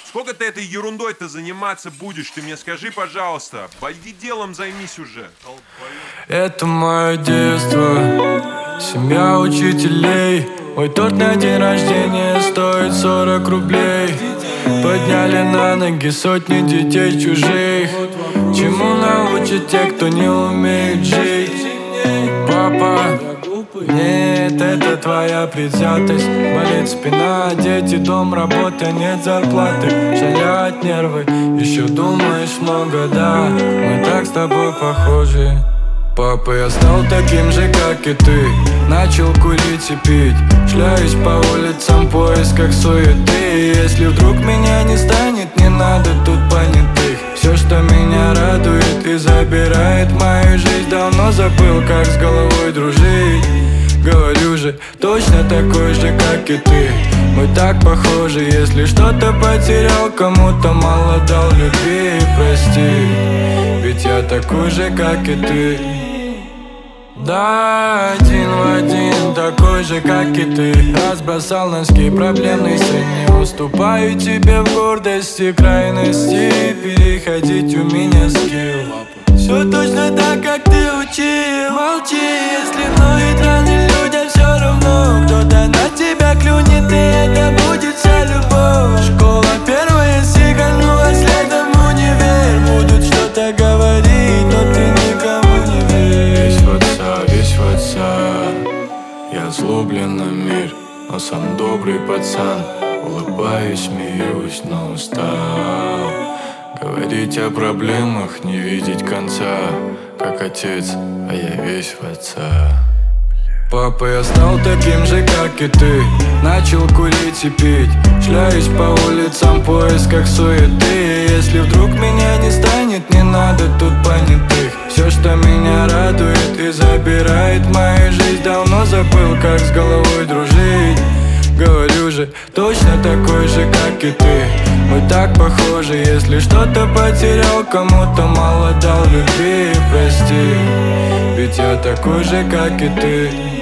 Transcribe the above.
Сколько ты этой ерундой-то заниматься будешь? Ты мне скажи, пожалуйста. Пойди делом займись уже. Это мое детство, семья учителей. Мой торт на день рождения стоит 40 рублей. Подняли на ноги сотни детей чужих. Чему научат те, кто не умеет жить? Папа, нет, это твоя предвзятость. Болит спина, дети, дом, работа, нет зарплаты. Шалят нервы, еще думаешь много, да. Мы так с тобой похожи. Папа, я стал таким же, как и ты. Начал курить и пить. Шляюсь по улицам в поисках суеты. Если вдруг меня не станет, не надо тут понятых. Все, что меня радует и забирает мою жизнь, давно забыл, как с головой дружить. Говорю же, точно такой же, как и ты. Мы так похожи, если что-то потерял, кому-то мало дал любви, прости. Ведь я такой же, как и ты. Да, один в один, такой же, как и ты. Разбросал носки проблемной сын. Не уступаю тебе в гордости, крайности. Переходить у меня скилл. Все точно так, как ты учил. Молчи, если ноет раны людям, все равно. Кто-то на тебя клюнет, и это будет вся любовь. Школа первая сиганула, следом универ. Будут что-то говорить, но ты никому не веришь. Весь в отца, я злоблен на мир, но сам добрый пацан. Улыбаюсь, смеюсь, но устал говорить о проблемах, не видеть конца. Как отец, а я весь в отца. Папа, я стал таким же, как и ты. Начал курить и пить. Шляюсь по улицам в поисках суеты. Если вдруг меня не станет, не надо тут понятых. Все, что меня радует и забирает мою жизнь, давно забыл, как с головой дружить. Говорю же, точно такой же, как и ты. Мы так похожи, если что-то потерял, кому-то мало дал любви, прости. Ведь я такой же, как и ты.